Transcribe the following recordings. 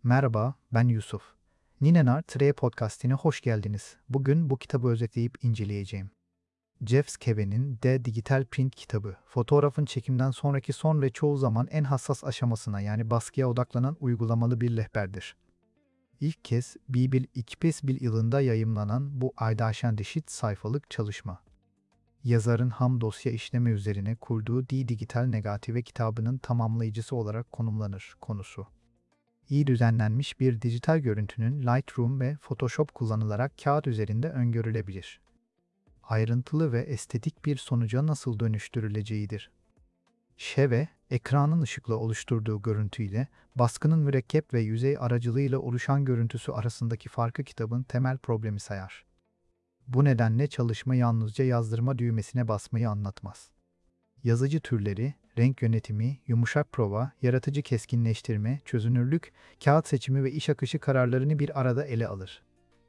Merhaba, ben Yusuf. Ninenar Tre Podcast'ine hoş geldiniz. Bugün bu kitabı özetleyip inceleyeceğim. Jeff Skeven'in The Digital Print kitabı, fotoğrafın çekimden sonraki son ve çoğu zaman en hassas aşamasına yani baskıya odaklanan uygulamalı bir rehberdir. İlk kez Bibil 2001 yılında yayımlanan bu ayda aşan eşit sayfalık çalışma. Yazarın ham dosya işleme üzerine kurduğu The Digital Negative kitabının tamamlayıcısı olarak konumlanır konusu. İyi düzenlenmiş bir dijital görüntünün Lightroom ve Photoshop kullanılarak kağıt üzerinde öngörülebilir. Ayrıntılı ve estetik bir sonuca nasıl dönüştürüleceğidir. Şeve, ekranın ışıkla oluşturduğu görüntüyle baskının mürekkep ve yüzey aracılığıyla oluşan görüntüsü arasındaki farkı kitabın temel problemi sayar. Bu nedenle çalışma yalnızca yazdırma düğmesine basmayı anlatmaz. Yazıcı türleri, renk yönetimi, yumuşak prova, yaratıcı keskinleştirme, çözünürlük, kağıt seçimi ve iş akışı kararlarını bir arada ele alır.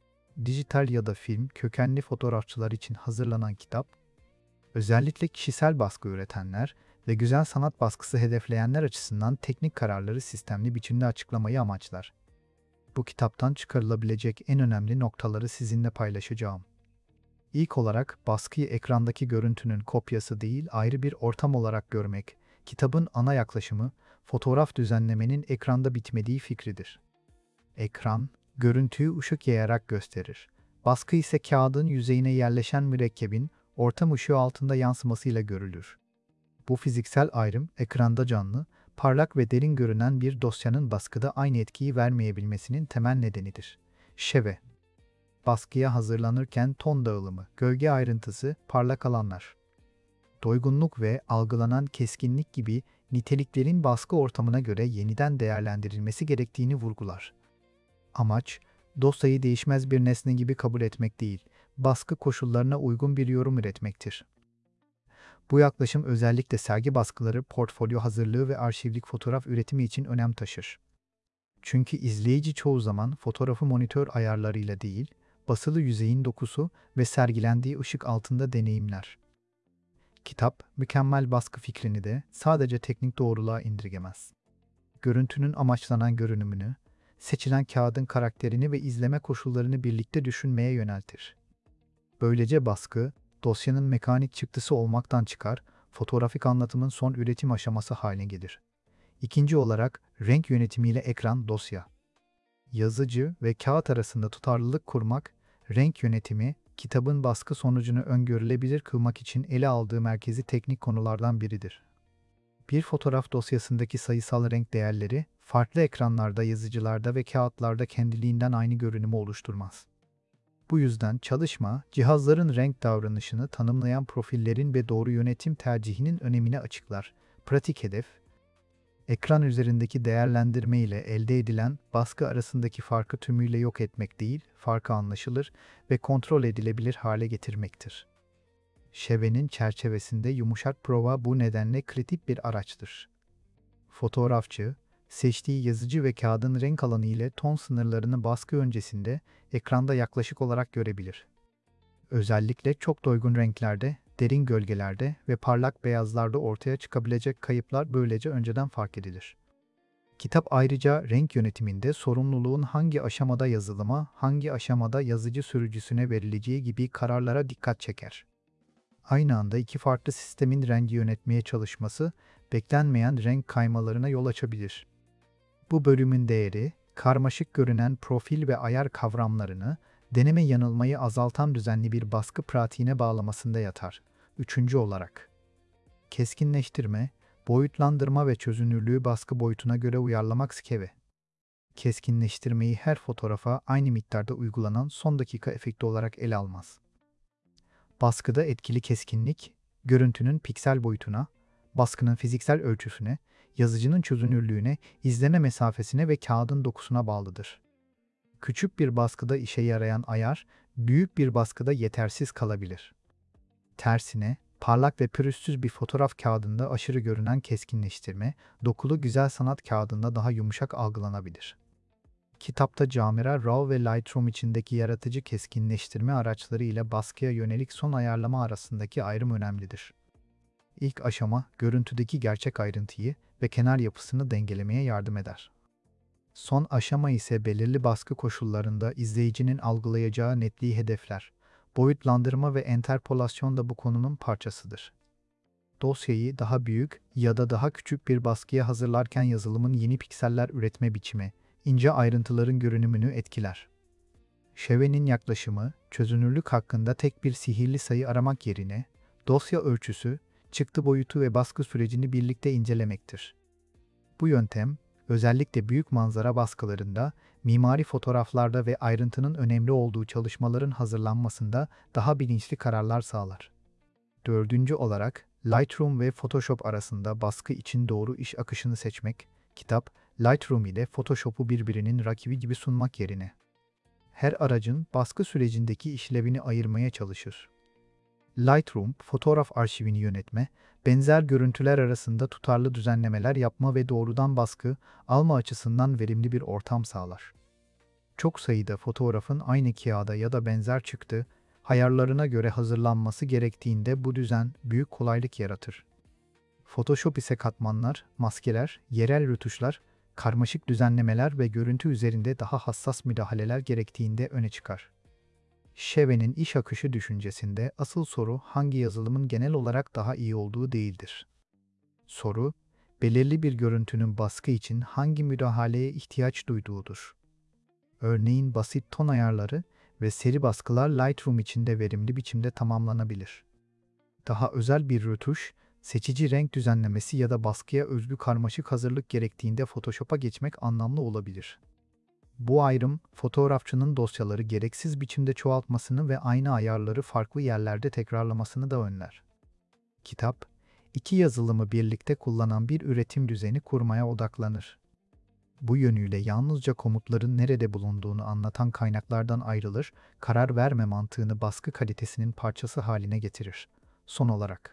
Dijital ya da film, kökenli fotoğrafçılar için hazırlanan kitap, özellikle kişisel baskı üretenler ve güzel sanat baskısı hedefleyenler açısından teknik kararları sistemli biçimde açıklamayı amaçlar. Bu kitaptan çıkarılabilecek en önemli noktaları sizinle paylaşacağım. İlk olarak baskıyı ekrandaki görüntünün kopyası değil ayrı bir ortam olarak görmek, kitabın ana yaklaşımı, fotoğraf düzenlemenin ekranda bitmediği fikridir. Ekran, görüntüyü ışık yayarak gösterir. Baskı ise kağıdın yüzeyine yerleşen mürekkebin ortam ışığı altında yansımasıyla görülür. Bu fiziksel ayrım, ekranda canlı, parlak ve derin görünen bir dosyanın baskıda aynı etkiyi vermeyebilmesinin temel nedenidir. Şeve baskıya hazırlanırken ton dağılımı, gölge ayrıntısı, parlak alanlar, doygunluk ve algılanan keskinlik gibi niteliklerin baskı ortamına göre yeniden değerlendirilmesi gerektiğini vurgular. Amaç, dosyayı değişmez bir nesne gibi kabul etmek değil, baskı koşullarına uygun bir yorum üretmektir. Bu yaklaşım özellikle sergi baskıları, portfolyo hazırlığı ve arşivlik fotoğraf üretimi için önem taşır. Çünkü izleyici çoğu zaman fotoğrafı monitör ayarlarıyla değil, basılı yüzeyin dokusu ve sergilendiği ışık altında deneyimler. Kitap, mükemmel baskı fikrini de sadece teknik doğruluğa indirgemez. Görüntünün amaçlanan görünümünü, seçilen kağıdın karakterini ve izleme koşullarını birlikte düşünmeye yöneltir. Böylece baskı, dosyanın mekanik çıktısı olmaktan çıkar, fotoğrafik anlatımın son üretim aşaması haline gelir. İkinci olarak, renk yönetimiyle ekran dosya. Yazıcı ve kağıt arasında tutarlılık kurmak, renk yönetimi, kitabın baskı sonucunu öngörülebilir kılmak için ele aldığı merkezi teknik konulardan biridir. Bir fotoğraf dosyasındaki sayısal renk değerleri, farklı ekranlarda, yazıcılarda ve kağıtlarda kendiliğinden aynı görünümü oluşturmaz. Bu yüzden çalışma, cihazların renk davranışını tanımlayan profillerin ve doğru yönetim tercihinin önemini açıklar. Pratik hedef, ekran üzerindeki değerlendirme ile elde edilen baskı arasındaki farkı tümüyle yok etmek değil, farkı anlaşılır ve kontrol edilebilir hale getirmektir. Şeve'nin çerçevesinde yumuşak prova bu nedenle kritik bir araçtır. Fotoğrafçı, seçtiği yazıcı ve kağıdın renk alanı ile ton sınırlarını baskı öncesinde ekranda yaklaşık olarak görebilir. Özellikle çok doygun renklerde, derin gölgelerde ve parlak beyazlarda ortaya çıkabilecek kayıplar böylece önceden fark edilir. Kitap ayrıca renk yönetiminde sorumluluğun hangi aşamada yazılıma, hangi aşamada yazıcı sürücüsüne verileceği gibi kararlara dikkat çeker. Aynı anda iki farklı sistemin rengi yönetmeye çalışması, beklenmeyen renk kaymalarına yol açabilir. Bu bölümün değeri, karmaşık görünen profil ve ayar kavramlarını, deneme yanılmayı azaltan düzenli bir baskı pratiğine bağlamasında yatar. Üçüncü olarak, keskinleştirme, boyutlandırma ve çözünürlüğü baskı boyutuna göre uyarlamak skeve. Keskinleştirmeyi her fotoğrafa aynı miktarda uygulanan son dakika efekti olarak ele almaz. Baskıda etkili keskinlik, görüntünün piksel boyutuna, baskının fiziksel ölçüsüne, yazıcının çözünürlüğüne, izleme mesafesine ve kağıdın dokusuna bağlıdır. Küçük bir baskıda işe yarayan ayar, büyük bir baskıda yetersiz kalabilir. Tersine, parlak ve pürüzsüz bir fotoğraf kağıdında aşırı görünen keskinleştirme, dokulu güzel sanat kağıdında daha yumuşak algılanabilir. Kitapta Camera Raw ve Lightroom içindeki yaratıcı keskinleştirme araçları ile baskıya yönelik son ayarlama arasındaki ayrım önemlidir. İlk aşama, görüntüdeki gerçek ayrıntıyı ve kenar yapısını dengelemeye yardım eder. Son aşama ise belirli baskı koşullarında izleyicinin algılayacağı netliği hedefler. Boyutlandırma ve enterpolasyon da bu konunun parçasıdır. Dosyayı daha büyük ya da daha küçük bir baskıya hazırlarken yazılımın yeni pikseller üretme biçimi, ince ayrıntıların görünümünü etkiler. Cheve'nin yaklaşımı, çözünürlük hakkında tek bir sihirli sayı aramak yerine, dosya ölçüsü, çıktı boyutu ve baskı sürecini birlikte incelemektir. Bu yöntem, özellikle büyük manzara baskılarında, mimari fotoğraflarda ve ayrıntının önemli olduğu çalışmaların hazırlanmasında daha bilinçli kararlar sağlar. Dördüncü olarak, Lightroom ve Photoshop arasında baskı için doğru iş akışını seçmek, kitap, Lightroom ile Photoshop'u birbirinin rakibi gibi sunmak yerine, her aracın baskı sürecindeki işlevini ayırmaya çalışır. Lightroom, fotoğraf arşivini yönetme, benzer görüntüler arasında tutarlı düzenlemeler yapma ve doğrudan baskı alma açısından verimli bir ortam sağlar. Çok sayıda fotoğrafın aynı kağıda ya da benzer çıktı, ayarlarına göre hazırlanması gerektiğinde bu düzen büyük kolaylık yaratır. Photoshop ise katmanlar, maskeler, yerel rötuşlar, karmaşık düzenlemeler ve görüntü üzerinde daha hassas müdahaleler gerektiğinde öne çıkar. Cheve'nin iş akışı düşüncesinde asıl soru hangi yazılımın genel olarak daha iyi olduğu değildir. Soru, belirli bir görüntünün baskı için hangi müdahaleye ihtiyaç duyduğudur. Örneğin basit ton ayarları ve seri baskılar Lightroom içinde verimli biçimde tamamlanabilir. Daha özel bir rötuş, seçici renk düzenlemesi ya da baskıya özgü karmaşık hazırlık gerektiğinde Photoshop'a geçmek anlamlı olabilir. Bu ayrım, fotoğrafçının dosyaları gereksiz biçimde çoğaltmasını ve aynı ayarları farklı yerlerde tekrarlamasını da önler. Kitap, iki yazılımı birlikte kullanan bir üretim düzeni kurmaya odaklanır. Bu yönüyle yalnızca komutların nerede bulunduğunu anlatan kaynaklardan ayrılır, karar verme mantığını baskı kalitesinin parçası haline getirir. Son olarak,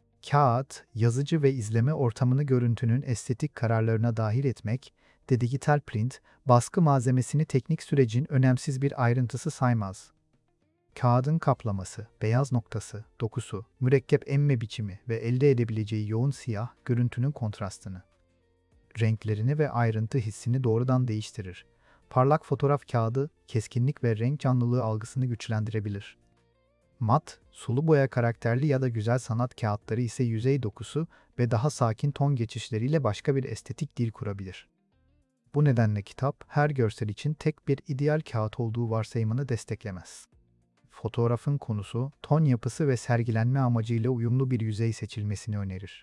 kağıt, yazıcı ve izleme ortamını görüntünün estetik kararlarına dahil etmek, de dijital print, baskı malzemesini teknik sürecin önemsiz bir ayrıntısı saymaz. Kağıdın kaplaması, beyaz noktası, dokusu, mürekkep emme biçimi ve elde edebileceği yoğun siyah, görüntünün kontrastını, renklerini ve ayrıntı hissini doğrudan değiştirir. Parlak fotoğraf kağıdı, keskinlik ve renk canlılığı algısını güçlendirebilir. Mat, sulu boya karakterli ya da güzel sanat kağıtları ise yüzey dokusu ve daha sakin ton geçişleriyle başka bir estetik dil kurabilir. Bu nedenle kitap, her görsel için tek bir ideal kağıt olduğu varsayımını desteklemez. Fotoğrafın konusu, ton yapısı ve sergilenme amacıyla uyumlu bir yüzey seçilmesini önerir.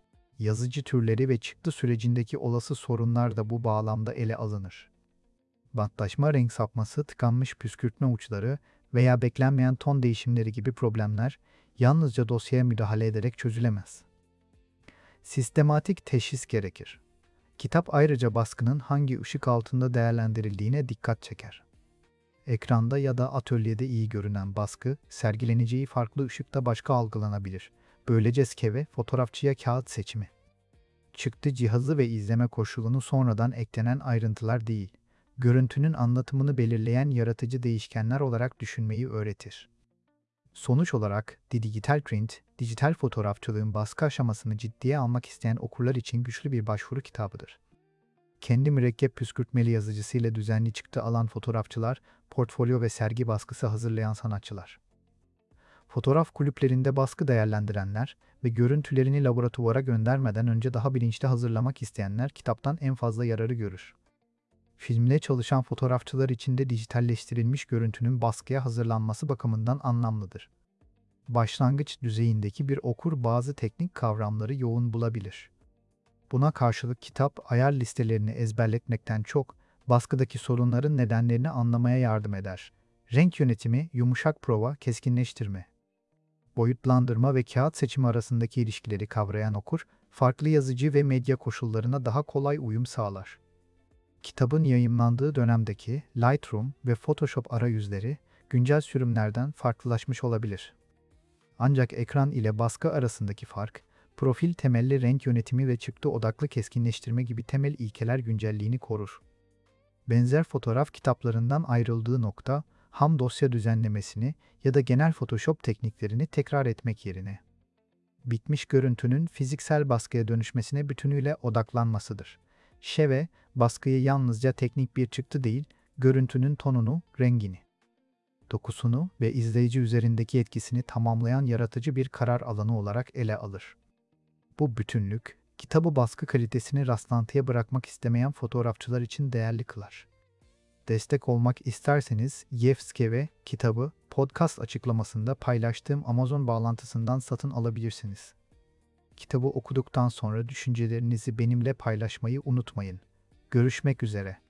Yazıcı türleri ve çıktı sürecindeki olası sorunlar da bu bağlamda ele alınır. Bantlaşma, renk sapması, tıkanmış püskürtme uçları veya beklenmeyen ton değişimleri gibi problemler yalnızca dosyaya müdahale ederek çözülemez. Sistematik teşhis gerekir. Kitap ayrıca baskının hangi ışık altında değerlendirildiğine dikkat çeker. Ekranda ya da atölyede iyi görünen baskı, sergileneceği farklı ışıkta başka algılanabilir. Böylece skeve, fotoğrafçıya kağıt seçimi. Çıktı cihazı ve izleme koşulunu sonradan eklenen ayrıntılar değil, görüntünün anlatımını belirleyen yaratıcı değişkenler olarak düşünmeyi öğretir. Sonuç olarak, dijital print, dijital fotoğrafçılığın baskı aşamasını ciddiye almak isteyen okurlar için güçlü bir başvuru kitabıdır. Kendi mürekkep püskürtmeli yazıcısıyla düzenli çıktı alan fotoğrafçılar, portfolyo ve sergi baskısı hazırlayan sanatçılar. Fotoğraf kulüplerinde baskı değerlendirenler ve görüntülerini laboratuvara göndermeden önce daha bilinçli hazırlamak isteyenler kitaptan en fazla yararı görür. Filmle çalışan fotoğrafçılar için de dijitalleştirilmiş görüntünün baskıya hazırlanması bakımından anlamlıdır. Başlangıç düzeyindeki bir okur bazı teknik kavramları yoğun bulabilir. Buna karşılık kitap ayar listelerini ezberletmekten çok, baskıdaki sorunların nedenlerini anlamaya yardım eder. Renk yönetimi, yumuşak prova, keskinleştirme, boyutlandırma ve kağıt seçimi arasındaki ilişkileri kavrayan okur, farklı yazıcı ve medya koşullarına daha kolay uyum sağlar. Kitabın yayımlandığı dönemdeki Lightroom ve Photoshop arayüzleri güncel sürümlerden farklılaşmış olabilir. Ancak ekran ile baskı arasındaki fark, profil temelli renk yönetimi ve çıktı odaklı keskinleştirme gibi temel ilkeler güncelliğini korur. Benzer fotoğraf kitaplarından ayrıldığı nokta, ham dosya düzenlemesini ya da genel Photoshop tekniklerini tekrar etmek yerine, bitmiş görüntünün fiziksel baskıya dönüşmesine bütünüyle odaklanmasıdır. Şeve, baskıyı yalnızca teknik bir çıktı değil, görüntünün tonunu, rengini, dokusunu ve izleyici üzerindeki etkisini tamamlayan yaratıcı bir karar alanı olarak ele alır. Bu bütünlük, kitabı baskı kalitesini rastlantıya bırakmak istemeyen fotoğrafçılar için değerli kılar. Destek olmak isterseniz Yevskeve kitabı podcast açıklamasında paylaştığım Amazon bağlantısından satın alabilirsiniz. Kitabı okuduktan sonra düşüncelerinizi benimle paylaşmayı unutmayın. Görüşmek üzere.